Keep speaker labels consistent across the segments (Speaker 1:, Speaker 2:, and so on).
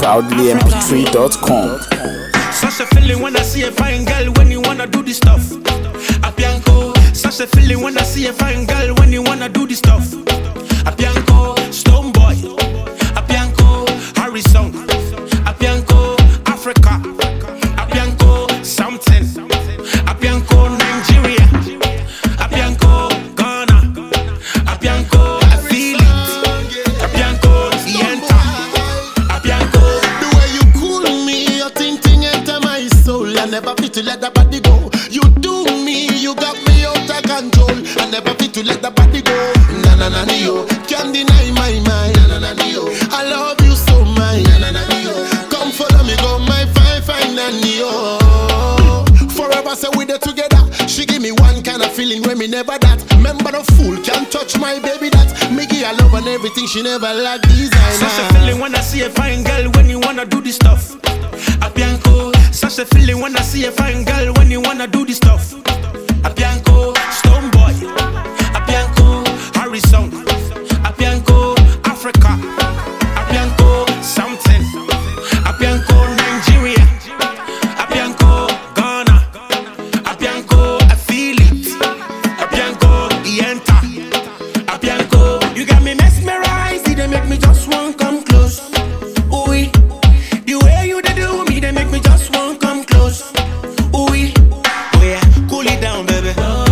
Speaker 1: ProudlyMP3.com.
Speaker 2: Such a feeling when I see a fine girl when you wanna do this stuff. Apianco. Such a feeling when I see a fine girl when you wanna do this stuff. Apianco, Stone Boy. Apianco, Harrison. Apianco, Africa. Apianco, something. Apianco, Nigeria. Apianco, Ghana. Apianco, I feel it. Apianco, Yenta. Apianco.
Speaker 3: The way you cool me, your ting enter my soul. I never fit to let the body go. You do me, you got me out of control. I never fit to let the body go. Na na na yo, can't deny my mind. Na na na yo, I love you so much. Na na na yo, come follow me, go my fine nanny yo. Forever say we there together. She give me one kind of feeling when me never that. Remember the fool can't touch my baby that. Me give her love and everything she never like designer.
Speaker 2: Such a feeling when I see a fine girl when you wanna do this stuff. Apianco. Such a feeling when I see a fine girl when you wanna do this stuff. Apianco, Stone Boy. Apianco, Harrison. Apianco, Africa. Apianco, something. Apianco, Nigeria. Apianco, Ghana. Apianco, I feel it. Apianco, Yenta. Apianco, you got me mesmerized. They make me just want come close. Ooh, the way you do me, they make me just want come close. Ooh, oh yeah, cool it down, baby.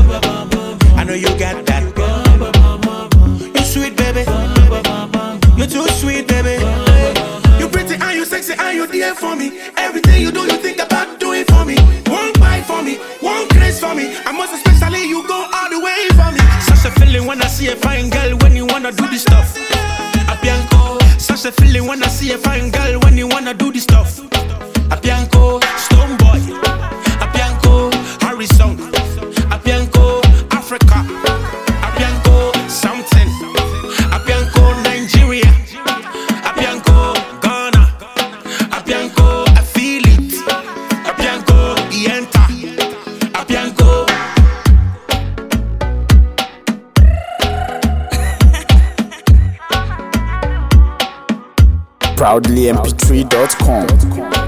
Speaker 2: I know you got that. You sweet, baby. You too sweet, baby. You pretty and you sexy and you there for me. Everything you do, you think about doing for me. One bite for me, one kiss for me. And most especially, you go all the way for me. Such a feeling when I see a fine girl when you wanna do this stuff. Apianco. Such a feeling when I see a fine girl when you wanna do this stuff. Apianco, Stone Boy. Apianco, Harrison. Apianco, Africa. Apianco, something. Apianco, Nigeria. Apianco, Ghana. Apianco, I feel it. Apianco, Yenta. Apianco.
Speaker 1: ProudlyMP3.com.